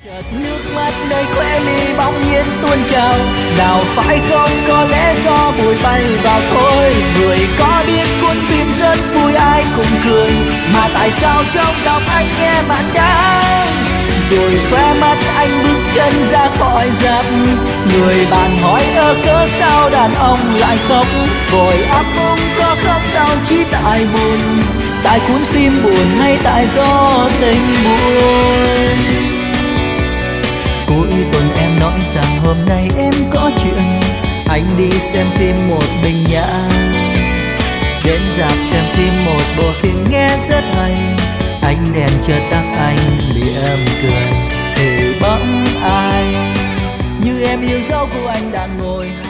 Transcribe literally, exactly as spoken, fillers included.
Chợt nước mắt nơi khóe mi bỗng nhiên tuôn trào, nào phải không có lẽ do bụi bay vào thôi. Người có biết cuốn phim rất vui ai cũng cười, mà tại sao trong lòng anh nghe mạn đáng. Rồi khóe mắt anh bước chân ra khỏi dạp, người bạn hỏi ơ cớ sao đàn ông lại khóc. Vội ấp úng có khóc đâu chỉ tại buồn, tại cuốn phim buồn hay tại do tình buồn. Cuối tuần em nói rằng hôm nay em có chuyện, anh đi xem phim một mình nhã. Đến rạp xem phim một bộ phim nghe rất hay, ánh đèn chợt tắt anh mỉm cười. Thì bóng ai như em yêu dấu của anh đang ngồi